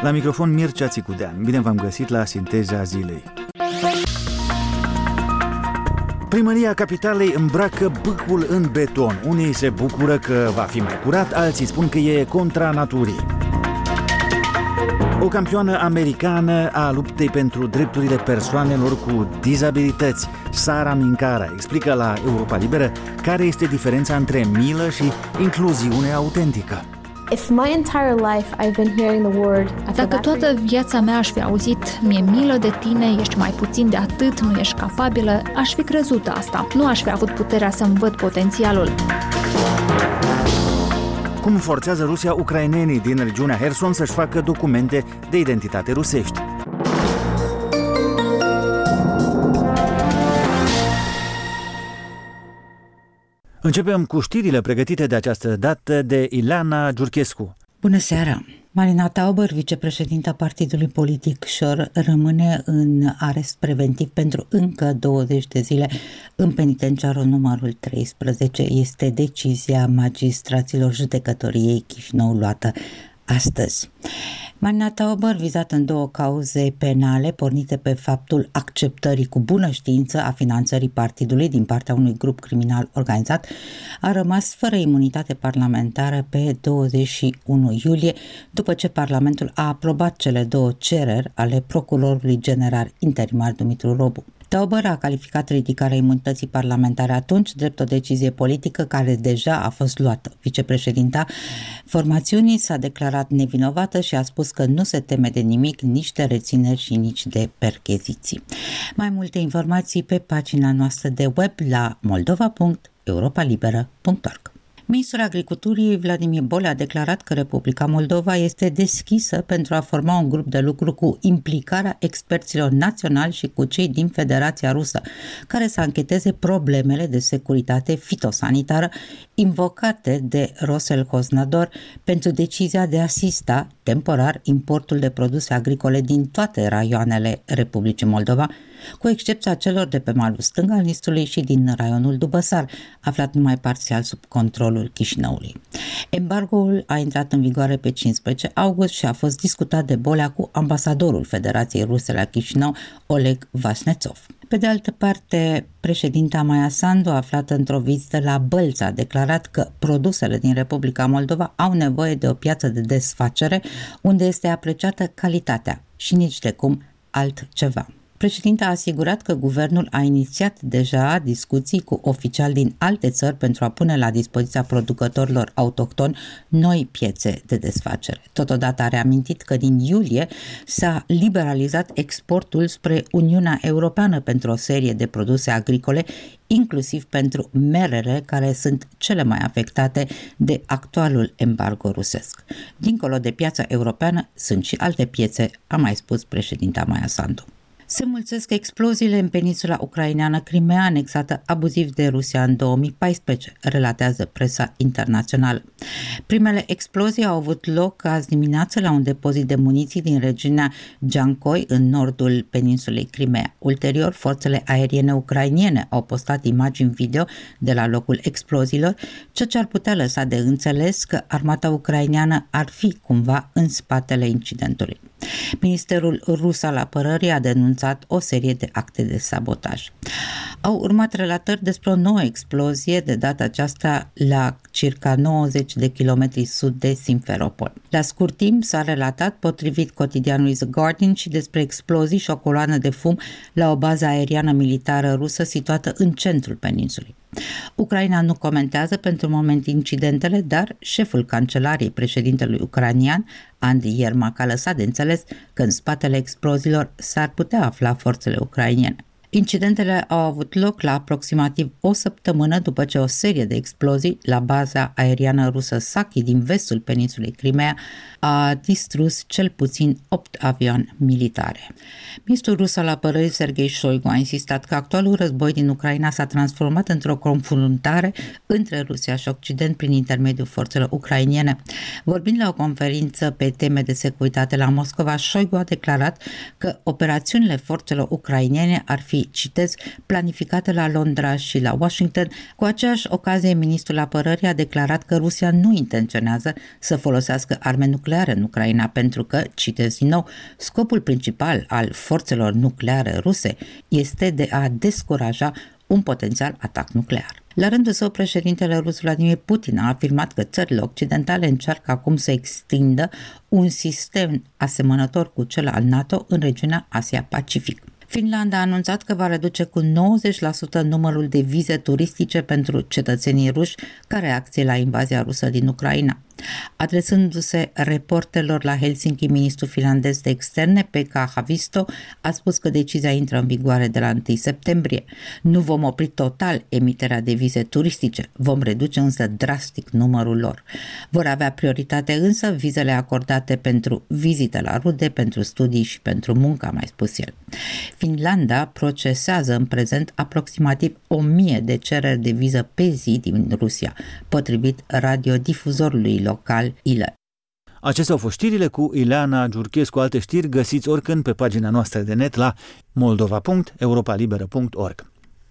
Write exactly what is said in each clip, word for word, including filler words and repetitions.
La microfon Mircea Țicudean. Bine v-am găsit la Sinteza Zilei. Primăria Capitalei îmbracă bâcul în beton. Unii se bucură că va fi mai curat, alții spun că e contra naturii. O campioană americană a luptei pentru drepturile persoanelor cu dizabilități, Sara Minkara, explică la Europa Liberă care este diferența între milă și incluziune autentică. If my entire life I've been hearing the word, Dacă toată viața mea aș fi auzit "mi-e milă de tine, ești mai puțin de atât, nu ești capabilă", aș fi crezut asta. Nu aș fi avut puterea să-mi văd potențialul. Cum forțează Rusia ucrainenii din regiunea Herson să-și facă documente de identitate rusești. Începem cu știrile pregătite de această dată de Ileana Giurchescu. Bună seara! Marina Tauber, vicepreședinta partidului politic Șor, rămâne în arest preventiv pentru încă douăzeci de zile în penitenciarul numărul treisprezece. Este decizia magistraților judecătoriei Chișinău luată astăzi. Marina Tauber, vizată în două cauze penale pornite pe faptul acceptării cu bună știință a finanțării partidului din partea unui grup criminal organizat, a rămas fără imunitate parlamentară pe douăzeci și unu iulie, după ce Parlamentul a aprobat cele două cereri ale procurorului general interimar Dumitru Robu. Tauber a calificat ridicarea imunității parlamentare atunci drept o decizie politică care deja a fost luată. Vicepreședinta formațiunii s-a declarat nevinovată și a spus că nu se teme de nimic, nici de rețineri și nici de percheziții. Mai multe informații pe pagina noastră de web la moldova punct europa liberă punct org. Ministrul Agriculturii Vladimir Bolea a declarat că Republica Moldova este deschisă pentru a forma un grup de lucru cu implicarea experților naționali și cu cei din Federația Rusă, care să ancheteze problemele de securitate fitosanitară invocate de Roselhosnador pentru decizia de a asista temporar importul de produse agricole din toate raioanele Republicii Moldova, cu excepția celor de pe malul stâng al Nistrului și din raionul Dubăsar, aflat numai parțial sub controlul Chișinăului. Embargoul a intrat în vigoare pe cincisprezece august și a fost discutat de Bolea cu ambasadorul Federației Ruse la Chișinău, Oleg Vasnetsov. Pe de altă parte, președinta Maia Sandu, aflată într-o vizită la Bălți, a declarat că produsele din Republica Moldova au nevoie de o piață de desfacere unde este apreciată calitatea și nici de cum altceva. Președinta a asigurat că guvernul a inițiat deja discuții cu oficiali din alte țări pentru a pune la dispoziția producătorilor autohtoni noi piețe de desfacere. Totodată a reamintit că din iulie s-a liberalizat exportul spre Uniunea Europeană pentru o serie de produse agricole, inclusiv pentru merele, care sunt cele mai afectate de actualul embargo rusesc. Dincolo de piața europeană sunt și alte piețe, a mai spus președinta Maia Sandu. Se mulțesc exploziile în peninsula ucraineană Crimea, anexată abuziv de Rusia în două mii paisprezece, relatează presa internațională. Primele explozii au avut loc azi dimineață la un depozit de muniții din regiunea Giancoi, în nordul peninsulei Crimea. Ulterior, forțele aeriene ucrainiene au postat imagini video de la locul exploziilor, ceea ce ar putea lăsa de înțeles că armata ucraineană ar fi cumva în spatele incidentului. Ministerul rus al apărării a denunțat o serie de acte de sabotaj. Au urmat relatări despre o nouă explozie, de data aceasta la circa nouăzeci de kilometri sud de Simferopol. La scurt timp s-a relatat, potrivit cotidianului The Guardian, și despre explozii și o coloană de fum la o bază aeriană militară rusă situată în centrul peninsulei. Ucraina nu comentează pentru moment incidentele, dar șeful cancelariei președintelui ucranian, Andriy Yermak, a lăsat de înțeles că în spatele exploziilor s-ar putea afla forțele ucrainene. Incidentele au avut loc la aproximativ o săptămână după ce o serie de explozii la baza aeriană rusă Saki din vestul peninsulei Crimea a distrus cel puțin opt avioane militare. Ministrul rus al apărării Sergei Shoigu a insistat că actualul război din Ucraina s-a transformat într-o confruntare între Rusia și Occident prin intermediul forțelor ucrainiene. Vorbind la o conferință pe teme de securitate la Moscova, Shoigu a declarat că operațiunile forțelor ucrainene ar fi fi, citez, planificate la Londra și la Washington. Cu aceeași ocazie, ministrul apărării a declarat că Rusia nu intenționează să folosească arme nucleare în Ucraina pentru că, citez din nou, scopul principal al forțelor nucleare ruse este de a descuraja un potențial atac nuclear. La rândul său, președintele rus Vladimir Putin a afirmat că țările occidentale încearcă acum să extindă un sistem asemănător cu cel al NATO în regiunea Asia-Pacific. Finlanda a anunțat că va reduce cu nouăzeci la sută numărul de vize turistice pentru cetățenii ruși ca reacție la invazia rusă din Ucraina. Adresându-se reporterilor la Helsinki, ministrul finlandez de externe, Pekka Haavisto, a spus că decizia intră în vigoare de la întâi septembrie. Nu vom opri total emiterea de vize turistice, vom reduce însă drastic numărul lor. Vor avea prioritate însă vizele acordate pentru vizite la rude, pentru studii și pentru muncă, a mai spus el. Finlanda procesează în prezent aproximativ o mie de cereri de viză pe zi din Rusia, potrivit radiodifuzorului local I L E. Acestea au fost știrile cu Ileana Giurchescu. Alte știri găsiți oricând pe pagina noastră de net la moldova punct europa liberă punct org.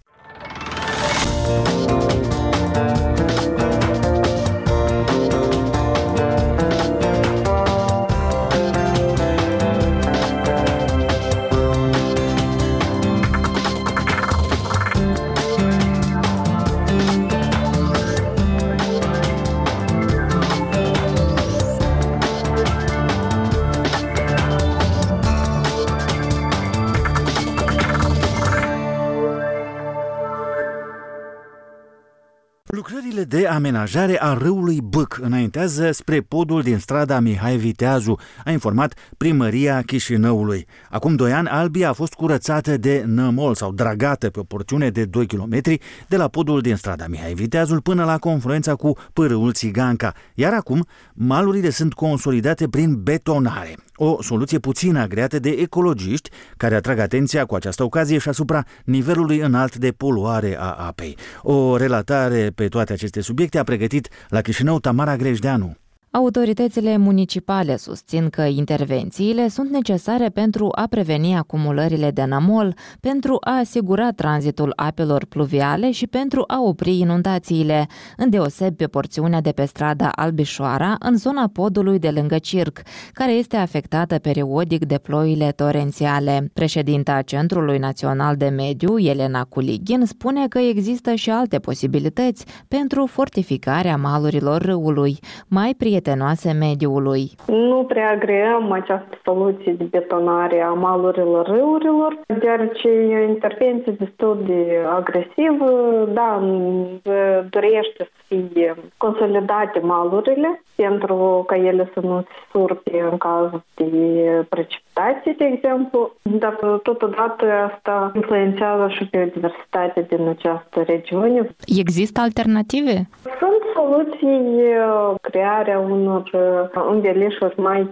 Lucrările de amenajare a râului Bâc înaintează spre podul din strada Mihai Viteazu, a informat Primăria Chișinăului. Acum doi ani, Albia a fost curățată de nămol sau dragată pe o porțiune de doi kilometri de la podul din strada Mihai Viteazul până la confluența cu pârâul Țiganca, iar acum malurile sunt consolidate prin betonare. O soluție puțin agreată de ecologiști care atrag atenția cu această ocazie și asupra nivelului înalt de poluare a apei. O relatare pe toate aceste subiecte a pregătit la Chișinău Tamara Grejdeanu. Autoritățile municipale susțin că intervențiile sunt necesare pentru a preveni acumulările de nămol, pentru a asigura tranzitul apelor pluviale și pentru a opri inundațiile, îndeosebi pe porțiunea de pe strada Albișoara, în zona podului de lângă Circ, care este afectată periodic de ploile torențiale. Președinta Centrului Național de Mediu, Elena Kuligin, spune că există și alte posibilități pentru fortificarea malurilor râului, mai prietenoase mediului. Nu prea agreăm această soluție de betonare a malurilor râurilor, deoarece e o intervenție destul de agresivă. Da, dorește să fie consolidate malurile pentru ca ele să nu se surpe în caz de precipitații, de exemplu, dar totodată asta influențează și biodiversitatea din această regiune. Există alternative? Sunt soluții, crearea unor învelișuri mai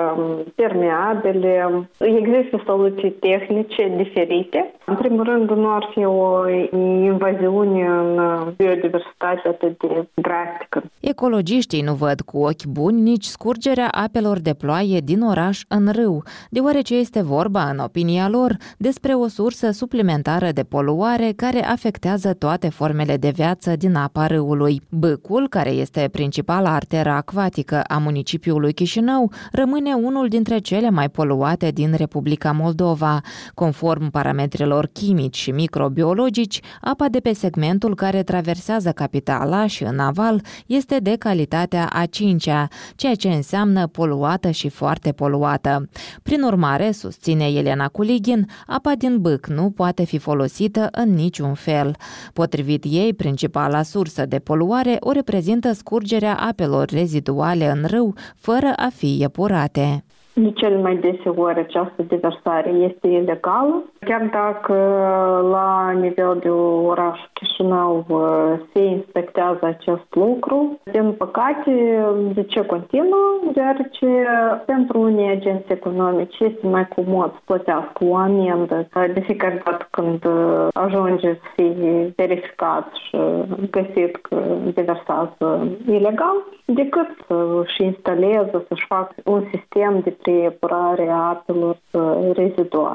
permeabile. Există soluții tehnice diferite. În primul rând, nu ar fi o invaziune în biodiversitate atât de drastică. Ecologiștii nu văd cu ochi buni nici scurgerea apelor de ploaie din oraș în râu, deoarece este vorba, în opinia lor, despre o sursă suplimentară de poluare care afectează toate formele de viață din apa râului. Bâcul, care este principala arteră acvatică a municipiului Chișinău, rămâne unul dintre cele mai poluate din Republica Moldova. Conform parametrilor chimici și microbiologici, apa de pe segmentul care traversează capitala și în aval este de calitatea a cincea, ceea ce înseamnă poluată și foarte poluată. Prin urmare, susține Elena Kuligin, apa din Bâc nu poate fi folosită în niciun fel. Potrivit ei, principala sursă de poluare o reprezintă scurgerea apelor reziduale în râu, fără a fi epurate. De cel mai deseori această deversare este ilegală, chiar dacă la nivel de oraș Chișinău se inspectează acest lucru. Din păcate, de ce continuă? Deoarece pentru unii agenți economici este mai comod să plătească o amendă de fiecare dată când ajunge să fie verificat și găsit că deversează ilegal, decât să-și instaleze, să-și facă un sistem de preepurare a apelor reziduale.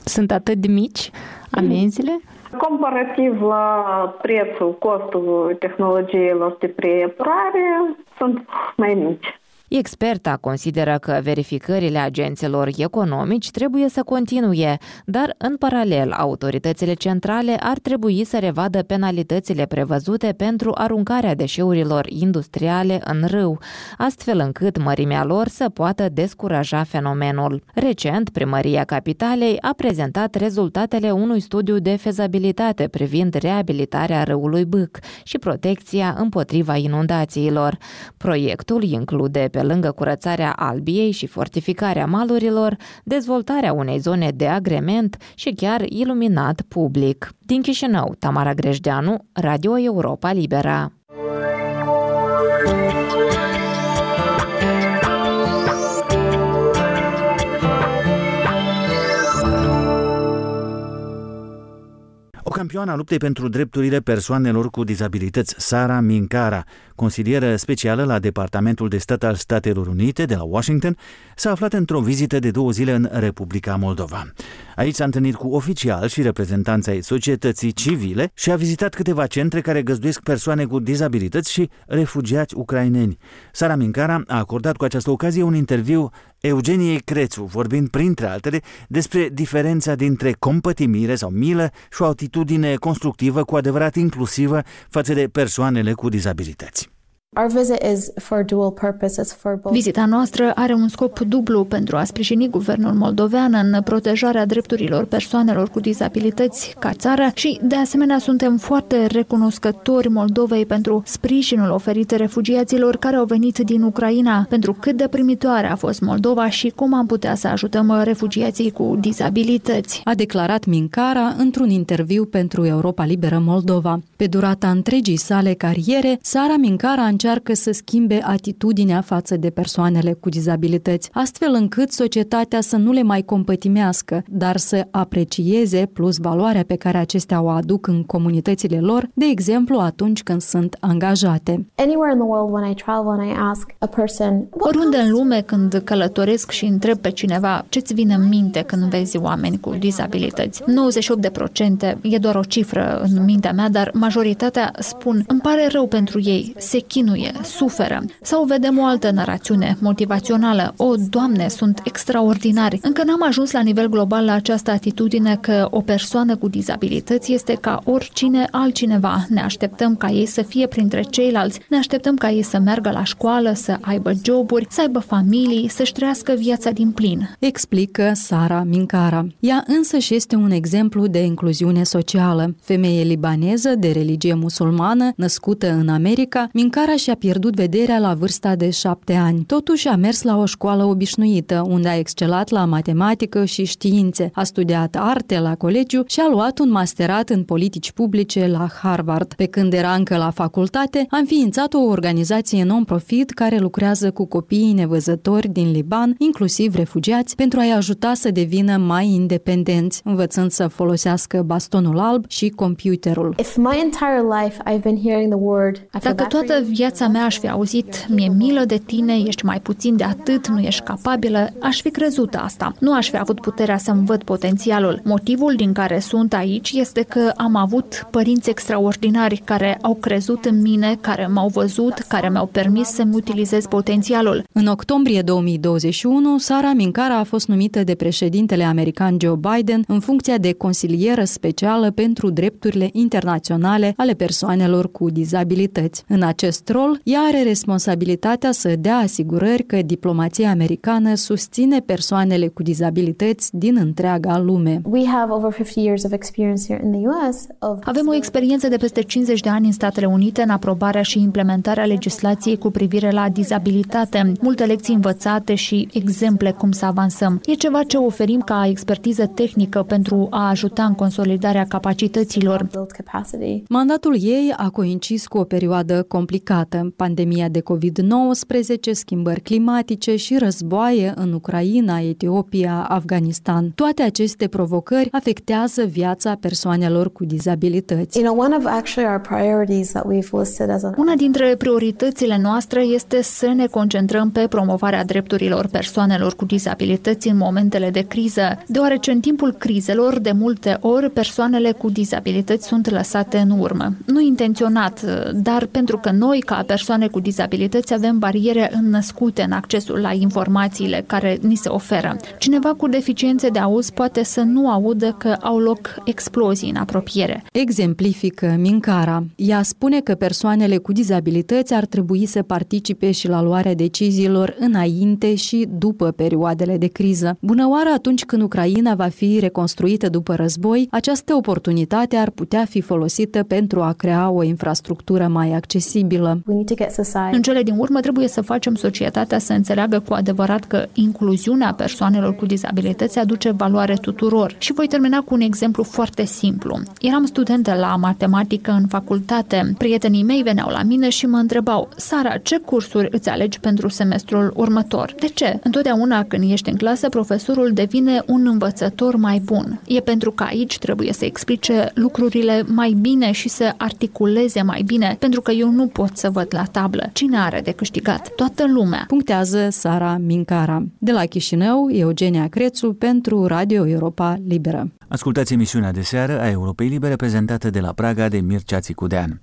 Sunt atât de mici amenziile? Comparativ la prețul, costul tehnologiilor de preepurare, sunt mai mici. Experta consideră că verificările agenților economici trebuie să continue, dar în paralel autoritățile centrale ar trebui să revadă penalitățile prevăzute pentru aruncarea deșeurilor industriale în râu, astfel încât mărimea lor să poată descuraja fenomenul. Recent, Primăria Capitalei a prezentat rezultatele unui studiu de fezabilitate privind reabilitarea râului Bâc și protecția împotriva inundațiilor. Proiectul include pe lângă curățarea Albiei și fortificarea malurilor, dezvoltarea unei zone de agrement și chiar iluminat public. Din Chișinău, Tamara Grejdeanu, Radio Europa Libera. O campioană a luptei pentru drepturile persoanelor cu dizabilități, Sara Minkara, consilieră specială la Departamentul de Stat al Statelor Unite de la Washington, s-a aflat într-o vizită de două zile în Republica Moldova. Aici s-a întâlnit cu oficiali și reprezentanți ai societății civile și a vizitat câteva centre care găzduiesc persoane cu dizabilități și refugiați ucraineni. Sara Minkara a acordat cu această ocazie un interviu Eugeniei Crețu, vorbind printre altele despre diferența dintre compătimire sau milă și o atitudine constructivă cu adevărat inclusivă față de persoanele cu dizabilități. Our visit is for dual purpose. It's for both. Vizita noastră are un scop dublu pentru a sprijini guvernul moldovean în protejarea drepturilor persoanelor cu dizabilități ca țară și, de asemenea, suntem foarte recunoscători Moldovei pentru sprijinul oferit refugiaților care au venit din Ucraina, pentru cât de primitoare a fost Moldova și cum am putea să ajutăm refugiații cu dizabilități. A declarat Minkara într-un interviu pentru Europa Liberă Moldova. Pe durata întregii sale cariere, Sara Minkara a încearcă să schimbe atitudinea față de persoanele cu dizabilități, astfel încât societatea să nu le mai compătimească, dar să aprecieze plus valoarea pe care acestea o aduc în comunitățile lor, de exemplu atunci când sunt angajate. Anywhere in the world when I travel and I ask a person, oriunde în lume când călătoresc și întreb pe cineva ce-ți vine în minte când vezi oameni cu dizabilități, nouăzeci și opt la sută e doar o cifră în mintea mea, dar majoritatea spun îmi pare rău pentru ei, se chinuie, suferă. Sau vedem o altă narațiune motivațională. O, Doamne, sunt extraordinari. Încă n-am ajuns la nivel global la această atitudine că o persoană cu dizabilități este ca oricine altcineva. Ne așteptăm ca ei să fie printre ceilalți. Ne așteptăm ca ei să meargă la școală, să aibă joburi, să aibă familii, să-și trăiască viața din plin. Explică Sara Minkara. Ea însăși este un exemplu de incluziune socială. Femeie libaneză de religie musulmană, născută în America, Minkara și-a pierdut vederea la vârsta de șapte ani. Totuși a mers la o școală obișnuită, unde a excelat la matematică și științe. A studiat arte la colegiu și a luat un masterat în politici publice la Harvard. Pe când era încă la facultate, a înființat o organizație non-profit care lucrează cu copiii nevăzători din Liban, inclusiv refugiați, pentru a-i ajuta să devină mai independenți, învățând să folosească bastonul alb și computerul. If my entire life I've been hearing the word, Dacă toată viața mea aș fi auzit mi-e milă de tine, ești mai puțin de atât, nu ești capabilă, aș fi crezut asta. Nu aș fi avut puterea să-mi văd potențialul. Motivul din care sunt aici este că am avut părinți extraordinari care au crezut în mine, care m-au văzut, care mi-au permis să-mi utilizez potențialul. În octombrie două mii douăzeci și unu, Sara Minkara a fost numită de președintele american Joe Biden în funcția de consilieră specială pentru drepturile internaționale ale persoanelor cu dizabilități. În acest rol, ea are responsabilitatea să dea asigurări că diplomația americană susține persoanele cu dizabilități din întreaga lume. We have over fifty years of experience here in the U S of Avem o experiență de peste cincizeci de ani în Statele Unite în aprobarea și implementarea legislației cu privire la dizabilitate, multe lecții învățate și exemple cum să avansăm. E ceva ce oferim ca expertiză tehnică pentru a ajuta în consolidarea capacităților. Mandatul ei a coincis cu o perioadă complicată. dată. Pandemia de covid nouăsprezece, schimbări climatice și războaie în Ucraina, Etiopia, Afganistan. Toate aceste provocări afectează viața persoanelor cu dizabilități. You know, one of actually our priorities that we've listed as a Una dintre prioritățile noastre este să ne concentrăm pe promovarea drepturilor persoanelor cu dizabilități în momentele de criză, deoarece în timpul crizelor, de multe ori, persoanele cu dizabilități sunt lăsate în urmă. Nu intenționat, dar pentru că noi, ca persoane cu dizabilități, avem bariere înnăscute în accesul la informațiile care ni se oferă. Cineva cu deficiențe de auz poate să nu audă că au loc explozii în apropiere. Exemplifică Minkara. Ea spune că persoanele cu dizabilități ar trebui să participe și la luarea deciziilor înainte și după perioadele de criză. Bunăoară, atunci când Ucraina va fi reconstruită după război, această oportunitate ar putea fi folosită pentru a crea o infrastructură mai accesibilă. we need to get society În cele din urmă, trebuie să facem societatea să înțeleagă cu adevărat că incluziunea persoanelor cu dizabilități aduce valoare tuturor. Și voi termina cu un exemplu foarte simplu. Eram studentă la matematică în facultate. Prietenii mei veneau la mine și mă întrebau: Sara, ce cursuri îți alegi pentru semestrul următor? De ce? Întotdeauna când ești în clasă, profesorul devine un învățător mai bun. E pentru că aici trebuie să explice lucrurile mai bine și să articuleze mai bine, pentru că eu nu pot să văd la tablă. Cine are de câștigat? Toată lumea. Punctează Sara Minkara. De la Chișinău, Eugenia Crețu pentru Radio Europa Liberă. Ascultați emisiunea de seară a Europei Libere, prezentată de la Praga de Mircea Țicudean.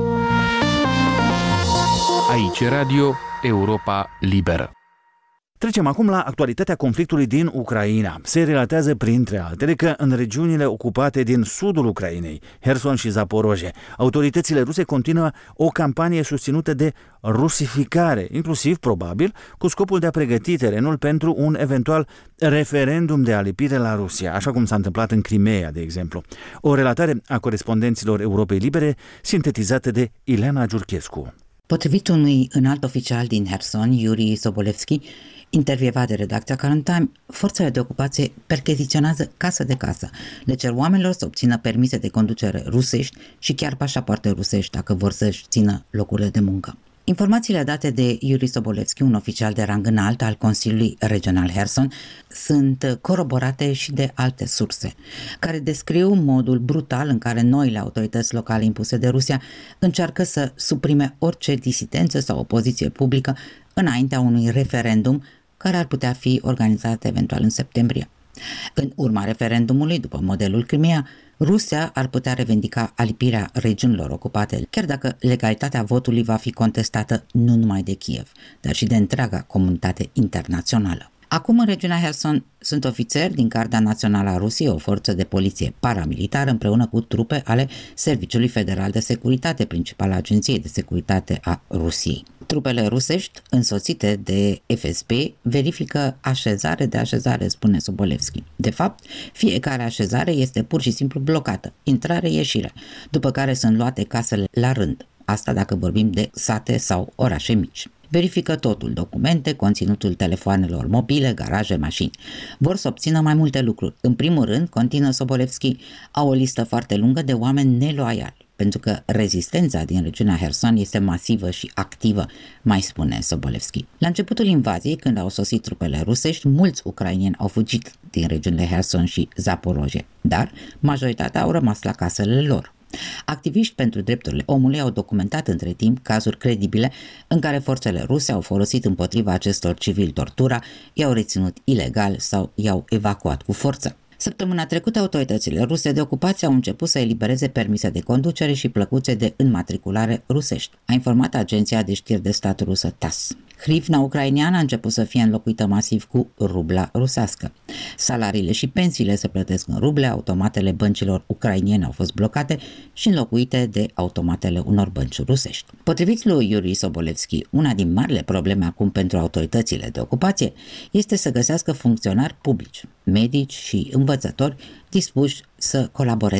Aici Radio Europa Liberă. Trecem acum la actualitatea conflictului din Ucraina. Se relatează, printre altele, că în regiunile ocupate din sudul Ucrainei, Herson și Zaporozhe, autoritățile ruse continuă o campanie susținută de rusificare, inclusiv, probabil, cu scopul de a pregăti terenul pentru un eventual referendum de alipire la Rusia, așa cum s-a întâmplat în Crimea, de exemplu. O relatare a corespondenților Europei Libere, sintetizată de Ileana Giurchescu. Potrivit unui înalt oficial din Herson, Yuri Sobolevski, intervievat de redacția Current Time, forțele de ocupație percheziționează casă de casă. Le cer oamenilor să obțină permise de conducere rusești și chiar pașapoarte rusești dacă vor să-și țină locurile de muncă. Informațiile date de Yuri Sobolevski, un oficial de rang înalt al Consiliului Regional Herson, sunt coroborate și de alte surse, care descriu modul brutal în care noile autorități locale impuse de Rusia încearcă să suprime orice disidență sau opoziție publică înaintea unui referendum care ar putea fi organizat eventual în septembrie. În urma referendumului, după modelul Crimea, Rusia ar putea revendica alipirea regiunilor ocupate, chiar dacă legalitatea votului va fi contestată nu numai de Kiev, dar și de întreaga comunitate internațională. Acum, în regiunea Herson, sunt ofițeri din Garda Națională a Rusiei, o forță de poliție paramilitară, împreună cu trupe ale Serviciului Federal de Securitate, principala agenție de securitate a Rusiei. Trupele rusești, însoțite de F S B, verifică așezare de așezare, spune Sobolevski. De fapt, fiecare așezare este pur și simplu blocată, intrare-ieșire, după care sunt luate casele la rând. Asta dacă vorbim de sate sau orașe mici. Verifică totul, documente, conținutul telefoanelor mobile, garaje, mașini. Vor să obțină mai multe lucruri. În primul rând, continuă Sobolevski, au o listă foarte lungă de oameni neloiali, pentru că rezistența din regiunea Herson este masivă și activă, mai spune Sobolevski. La începutul invaziei, când au sosit trupele rusești, mulți ucraineni au fugit din regiunile Herson și Zaporozhe, dar majoritatea au rămas la casele lor. Activiști pentru drepturile omului au documentat între timp cazuri credibile în care forțele ruse au folosit împotriva acestor civili tortura, i-au reținut ilegal sau i-au evacuat cu forță. Săptămâna trecută, autoritățile ruse de ocupație au început să elibereze permise de conducere și plăcuțe de înmatriculare rusești, a informat agenția de știri de stat rusă T A S S. Hrivna ucraineană a început să fie înlocuită masiv cu rubla rusească. Salariile și pensiile se plătesc în ruble, automatele băncilor ucrainiene au fost blocate și înlocuite de automatele unor bănci rusești. Potrivit lui Yuri Sobolevski, una din marile probleme acum pentru autoritățile de ocupație este să găsească funcționari publici, medici și învățători dispuși să colaboreze.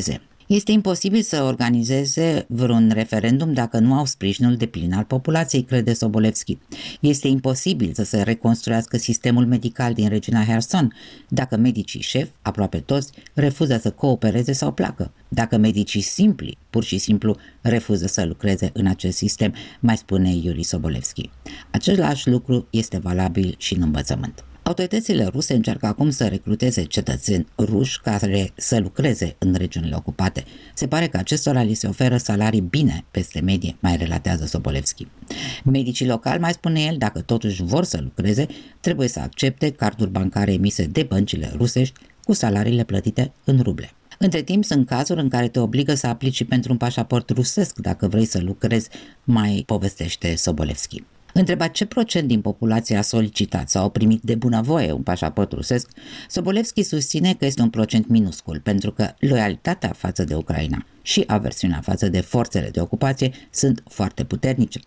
Este imposibil să organizeze vreun referendum dacă nu au sprijinul deplin al populației, crede Sobolevski. Este imposibil să se reconstruiască sistemul medical din regiunea Kherson dacă medicii șef, aproape toți, refuză să coopereze sau pleacă. Dacă medicii simpli, pur și simplu, refuză să lucreze în acest sistem, mai spune Yuri Sobolevski. Același lucru este valabil și în învățământ. Autoritățile ruse încearcă acum să recruteze cetățeni ruși care să lucreze în regiunile ocupate. Se pare că acestora li se oferă salarii bine peste medie, mai relatează Sobolevski. Medicii locali, mai spune el, dacă totuși vor să lucreze, trebuie să accepte carduri bancare emise de băncile rusești cu salariile plătite în ruble. Între timp, sunt cazuri în care te obligă să aplici pentru un pașaport rusesc dacă vrei să lucrezi, mai povestește Sobolevski. Întrebat ce procent din populație a solicitat sau a primit de bunăvoie un pașaport rusesc, Sobolevski susține că este un procent minuscul, pentru că loialitatea față de Ucraina și aversiunea față de forțele de ocupație sunt foarte puternice.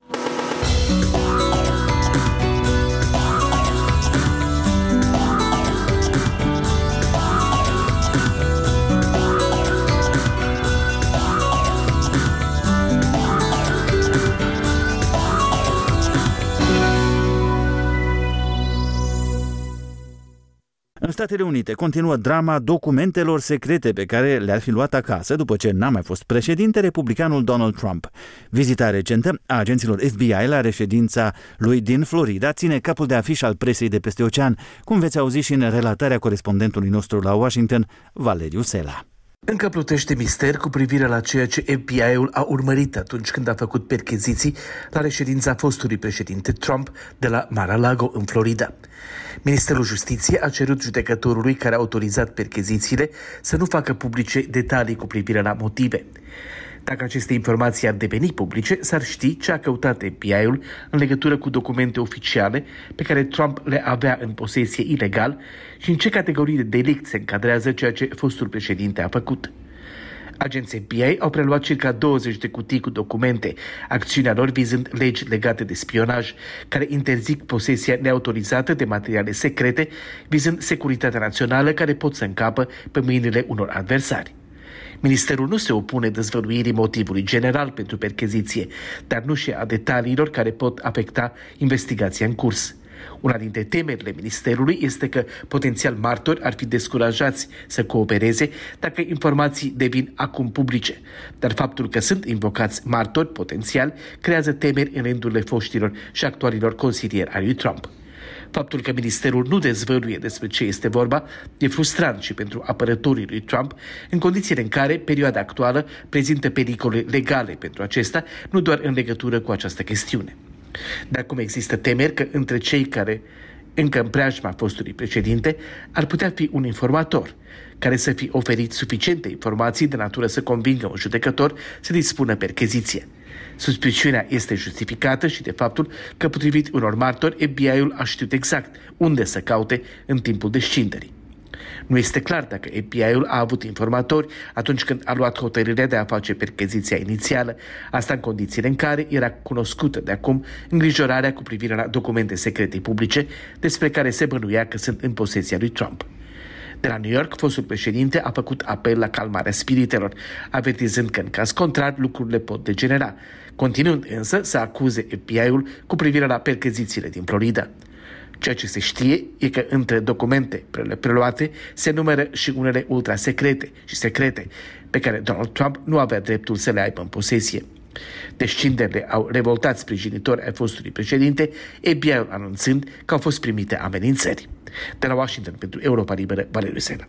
În Statele Unite continuă drama documentelor secrete pe care le-ar fi luat acasă după ce n-a mai fost președinte republicanul Donald Trump. Vizita recentă a agenților F B I la reședința lui din Florida ține capul de afiș al presei de peste ocean, cum veți auzi și în relatarea corespondentului nostru la Washington, Valeriu Sela. Încă plutește mister cu privire la ceea ce F B I-ul a urmărit atunci când a făcut percheziții la reședința fostului președinte Trump de la Mar-a-Lago, în Florida. Ministerul Justiției a cerut judecătorului care a autorizat perchezițiile să nu facă publice detalii cu privire la motive. Dacă aceste informații ar deveni publice, s-ar ști ce a căutat F B I-ul în legătură cu documente oficiale pe care Trump le avea în posesie ilegal și în ce categorii de delict se încadrează ceea ce fostul președinte a făcut. Agenții F B I au preluat circa douăzeci de cutii cu documente, acțiunea lor vizând legi legate de spionaj, care interzic posesia neautorizată de materiale secrete, vizând securitatea națională, care pot să încapă pe mâinile unor adversari. Ministerul nu se opune dezvăluirii motivului general pentru percheziție, dar nu și a detaliilor care pot afecta investigația în curs. Una dintre temerile ministerului este că potențial martori ar fi descurajați să coopereze dacă informații devin acum publice, dar faptul că sunt invocați martori potențial creează temeri în rândurile foștilor și actualilor consilieri ai lui Trump. Faptul că ministerul nu dezvăluie despre ce este vorba e frustrant și pentru apărătorii lui Trump, în condițiile în care perioada actuală prezintă pericole legale pentru acesta, nu doar în legătură cu această chestiune. Dar cum există temeri că între cei care încă în preajma fostului președinte ar putea fi un informator care să fi oferit suficiente informații de natură să convingă un judecător să dispună percheziție. Suspiciunea este justificată și de faptul că, potrivit unor martori, F B I-ul a știut exact unde să caute în timpul descinderii. Nu este clar dacă F B I-ul a avut informatori atunci când a luat hotărârea de a face percheziția inițială, asta în condițiile în care era cunoscută de acum îngrijorarea cu privire la documente secrete publice despre care se bănuia că sunt în posesia lui Trump. De la New York, fostul președinte a făcut apel la calmarea spiritelor, avertizând că în caz contrar lucrurile pot degenera, continuând însă să acuze F B I-ul cu privire la perchezițiile din Florida. Ceea ce se știe e că între documente preluate se numără și unele ultrasecrete și secrete pe care Donald Trump nu avea dreptul să le aibă în posesie. Descinderile au revoltat sprijinitori ai fostului președinte, F B I-ul anunțând că au fost primite amenințări. De la Washington pentru Europa Liberă, Valeriu Sela.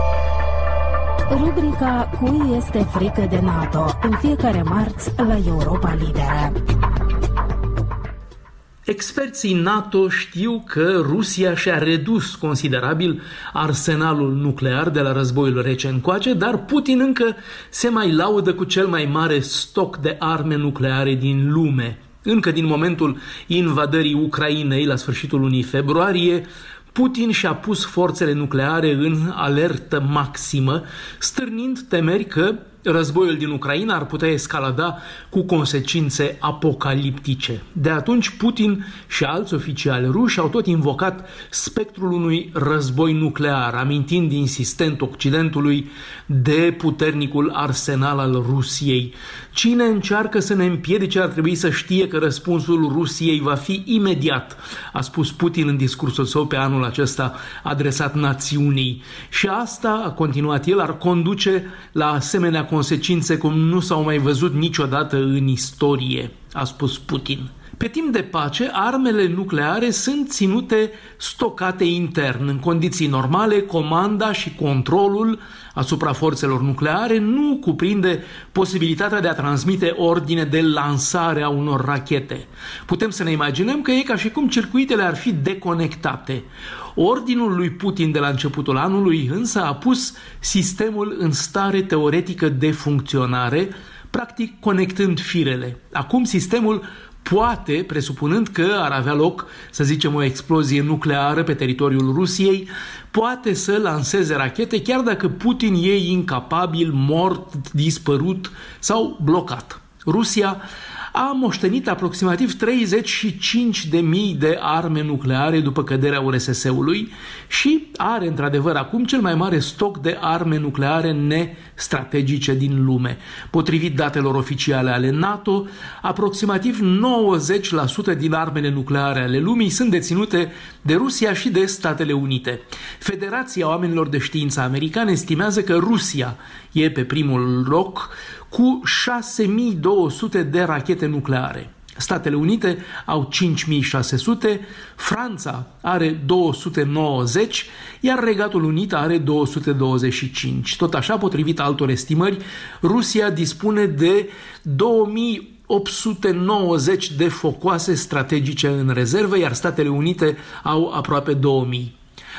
Rubrica Cui este frică de NATO, în fiecare marți la Europa Liberă. Experții NATO știu că Rusia și-a redus considerabil arsenalul nuclear de la războiul rece încoace, dar Putin încă se mai laudă cu cel mai mare stoc de arme nucleare din lume. Încă din momentul invadării Ucrainei la sfârșitul lunii februarie, Putin și-a pus forțele nucleare în alertă maximă, stârnind temeri că războiul din Ucraina ar putea escalada cu consecințe apocaliptice. De atunci, Putin și alți oficiali ruși au tot invocat spectrul unui război nuclear, amintind insistent Occidentului de puternicul arsenal al Rusiei. Cine încearcă să ne împiedice ar trebui să știe că răspunsul Rusiei va fi imediat, a spus Putin în discursul său pe anul acesta adresat națiunii. Și asta, a continuat el, ar conduce la asemenea consecințe cum nu s-au mai văzut niciodată în istorie, a spus Putin. Pe timp de pace, armele nucleare sunt ținute stocate intern. În condiții normale, comanda și controlul asupra forțelor nucleare nu cuprinde posibilitatea de a transmite ordine de lansare a unor rachete. Putem să ne imaginăm că e ca și cum circuitele ar fi deconectate. Ordinul lui Putin de la începutul anului însă a pus sistemul în stare teoretică de funcționare, practic conectând firele. Acum sistemul poate, presupunând că ar avea loc, să zicem, o explozie nucleară pe teritoriul Rusiei, poate să lanseze rachete chiar dacă Putin e incapabil, mort, dispărut sau blocat. Rusia a moștenit aproximativ treizeci și cinci de mii de arme nucleare după căderea U R S S-ului și are într-adevăr acum cel mai mare stoc de arme nucleare nestrategice din lume. Potrivit datelor oficiale ale NATO, aproximativ nouăzeci la sută din armele nucleare ale lumii sunt deținute de Rusia și de Statele Unite. Federația Oamenilor de Știință Americane estimează că Rusia e pe primul loc cu șase mii două sute de rachete nucleare. Statele Unite au cinci mii șase sute, Franța are două sute nouăzeci, iar Regatul Unit are două sute douăzeci și cinci. Tot așa, potrivit altor estimări, Rusia dispune de două mii opt sute nouăzeci de focoase strategice în rezervă, iar Statele Unite au aproape două mii.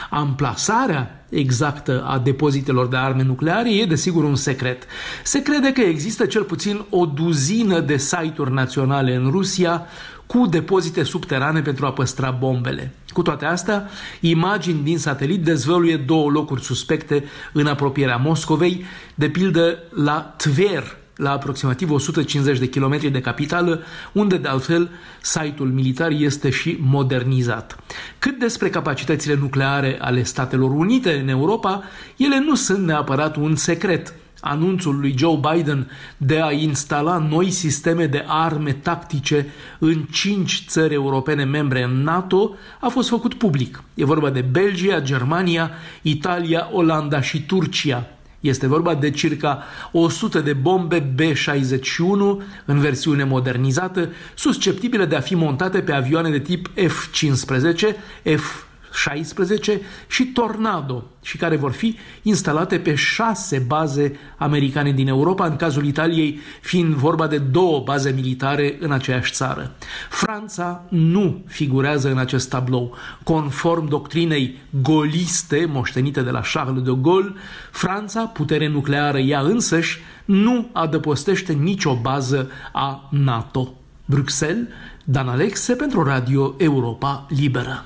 Amplasarea exactă a depozitelor de arme nucleare e desigur un secret. Se crede că există cel puțin o duzină de site-uri naționale în Rusia cu depozite subterane pentru a păstra bombele. Cu toate astea, imagini din satelit dezvăluie două locuri suspecte în apropierea Moscovei, de pildă la Tver, la aproximativ o sută cincizeci de kilometri de capitală, unde de altfel site-ul militar este și modernizat. Cât despre capacitățile nucleare ale Statelor Unite în Europa, ele nu sunt neapărat un secret. Anunțul lui Joe Biden de a instala noi sisteme de arme tactice în cinci țări europene membre în NATO a fost făcut public. E vorba de Belgia, Germania, Italia, Olanda și Turcia. Este vorba de circa o sută de bombe B șaizeci și unu în versiune modernizată, susceptibile de a fi montate pe avioane de tip F cincisprezece, F șaisprezece și Tornado și care vor fi instalate pe șase baze americane din Europa, în cazul Italiei fiind vorba de două baze militare în aceeași țară. Franța nu figurează în acest tablou. Conform doctrinei goliste moștenite de la Charles de Gaulle, Franța, putere nucleară ea însăși, nu adăpostește nicio bază a NATO. Bruxelles, Dan Alexe pentru Radio Europa Liberă.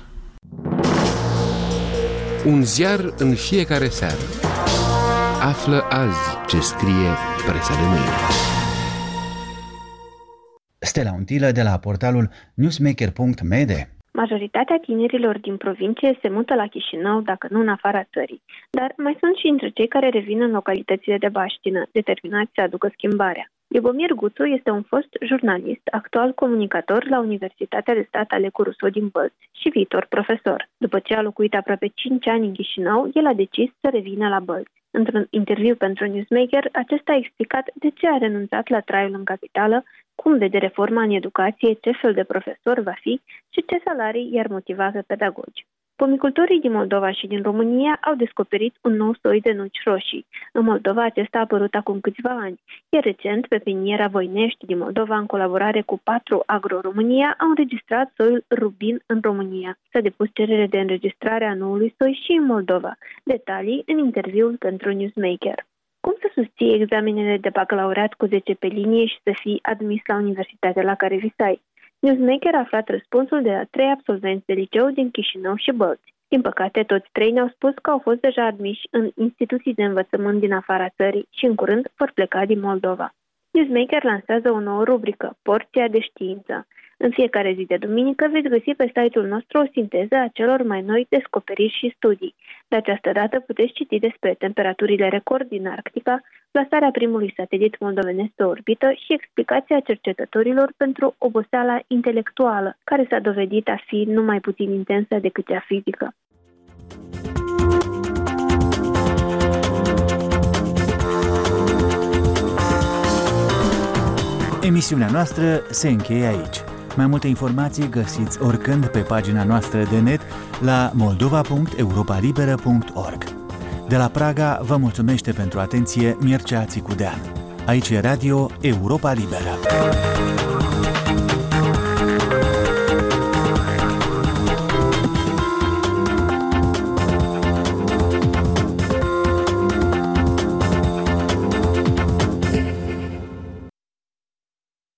Un ziar în fiecare seară. Află azi ce scrie presa de mâine. Stella Untilă de la portalul newsmaker punct m d. Majoritatea tinerilor din provincie se mută la Chișinău, dacă nu în afara țării. Dar mai sunt și între cei care revin în localitățile de baștină, determinați să aducă schimbarea. Iubomir Guțu este un fost jurnalist, actual comunicator la Universitatea de Stat Alecu Rousseau din Bălți și viitor profesor. După ce a locuit aproape cinci ani în Chișinău, el a decis să revină la Bălți. Într-un interviu pentru Newsmaker, acesta a explicat de ce a renunțat la traiul în capitală, cum vede reforma în educație, ce fel de profesor va fi și ce salarii i-ar motiva pe pedagogi. Pomicultorii din Moldova și din România au descoperit un nou soi de nuci roșii. În Moldova acesta a apărut acum câțiva ani, iar recent pepiniera Voinești din Moldova, în colaborare cu Patru Agro România, au înregistrat soiul Rubin în România. S-a depus cerere de înregistrare a noului soi și în Moldova. Detalii în interviul pentru Newsmaker. Cum să susții examenele de bacalaureat cu zece pe linie și să fii admis la universitatea la care visai? Newsmaker a aflat răspunsul de la trei absolvenți de liceu din Chișinău și Bălți. Din păcate, toți trei ne-au spus că au fost deja admiși în instituții de învățământ din afara țării și în curând vor pleca din Moldova. Newsmaker lansează o nouă rubrică, Porția de știință. În fiecare zi de duminică veți găsi pe site-ul nostru o sinteză a celor mai noi descoperiri și studii. De această dată puteți citi despre temperaturile record din Arctica, plasarea primului satelit moldovenesc pe orbită și explicația cercetătorilor pentru oboseala intelectuală, care s-a dovedit a fi numai puțin intensă decât cea fizică. Emisiunea noastră se încheie aici. Mai multe informații găsiți oricând pe pagina noastră de net la moldova punct europa liberă punct org. De la Praga vă mulțumește pentru atenție Mircea Țicudean. Aici e Radio Europa Liberă.